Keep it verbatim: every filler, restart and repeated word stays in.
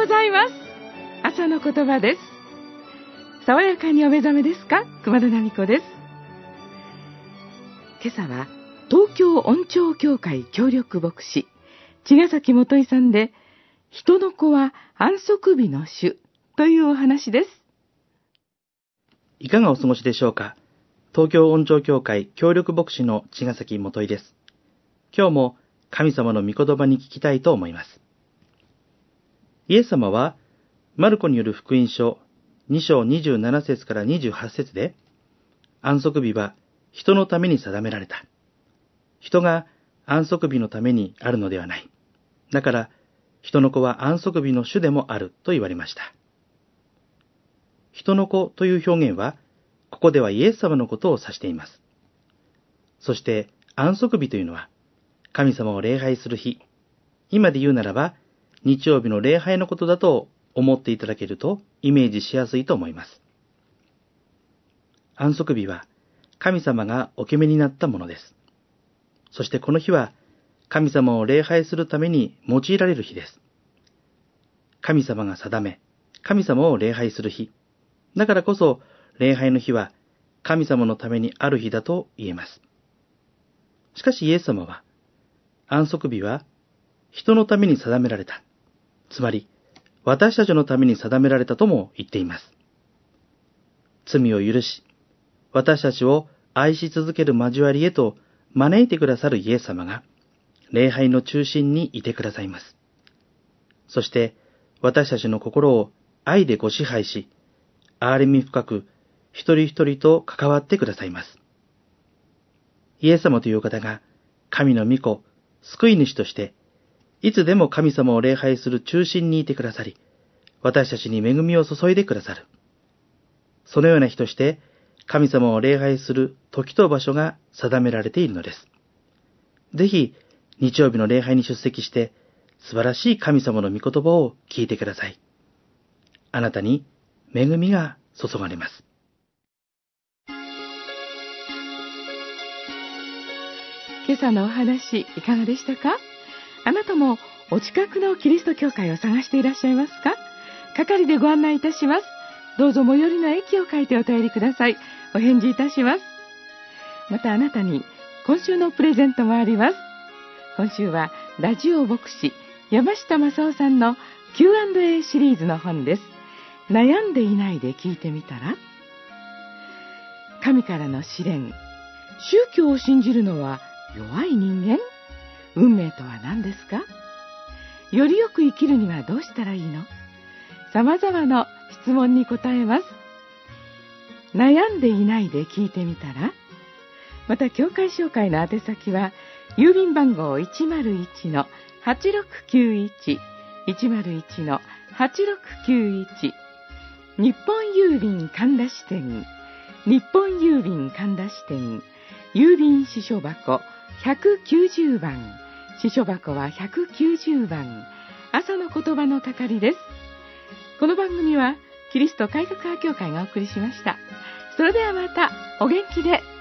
ございます。朝の言葉です。爽やかにお目覚めですか？熊田奈美子です。今朝は東京音聴協会協力牧師茅ヶ崎元井さんで、人の子は安息日の主というお話です。 いかがお過ごしでしょうか。東京音聴協会協力牧師の茅ヶ崎元井です。今日も神様の御言葉に聞きたいと思います。イエス様はマルコによる福音書に章にじゅうなな節からにじゅうはち節で、安息日は人のために定められた。人が安息日のためにあるのではない。だから人の子は安息日の主でもあると言われました。人の子という表現は、ここではイエス様のことを指しています。そして安息日というのは、神様を礼拝する日、今で言うならば、日曜日の礼拝のことだと思っていただけるとイメージしやすいと思います。安息日は神様がお決めになったものです。そしてこの日は神様を礼拝するために用いられる日です。神様が定め、神様を礼拝する日。だからこそ礼拝の日は神様のためにある日だと言えます。しかしイエス様は、安息日は人のために定められた。つまり、私たちのために定められたとも言っています。罪を許し、私たちを愛し続ける交わりへと招いてくださるイエス様が、礼拝の中心にいてくださいます。そして、私たちの心を愛でご支配し、憐れみ深く、一人一人と関わってくださいます。イエス様という方が、神の御子、救い主として、いつでも神様を礼拝する中心にいてくださり、私たちに恵みを注いでくださる。そのような日として、神様を礼拝する時と場所が定められているのです。ぜひ、日曜日の礼拝に出席して、素晴らしい神様の御言葉を聞いてください。あなたに恵みが注がれます。 今朝のお話いかがでしたか？あなたもお近くのキリスト教会を探していらっしゃいますか？係でご案内いたします。どうぞ最寄りの駅を書いてお便りください。お返事いたします。またあなたに今週のプレゼントもあります。今週はラジオ牧師山下正夫さんの キューアンドエー シリーズの本です。悩んでいないで聞いてみたら。神からの試練。宗教を信じるのは弱い人間？運命とは何ですか？よりよく生きるにはどうしたらいいの？様々な質問に答えます。悩んでいないで聞いてみたら。また教会紹介の宛先は郵便番号 いちまるいちのはちろくきゅういち いちまるいちのはちろくきゅういち、日本郵便神田支店、日本郵便神田支店、郵便支所箱ひゃくきゅうじゅうばん、支所箱はひゃくきゅうじゅうばん、朝の言葉の係です。この番組はキリスト改革派教会がお送りしました。それではまたお元気で。